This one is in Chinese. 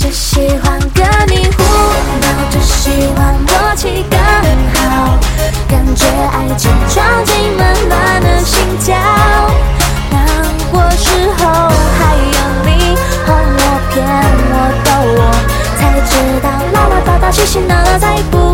只喜欢跟你互闹，只希望默契更好，感觉爱情闯进闷乱的心跳。难过时候还有你哄我骗我逗我，才知道唠唠叨叨嬉嬉闹闹再不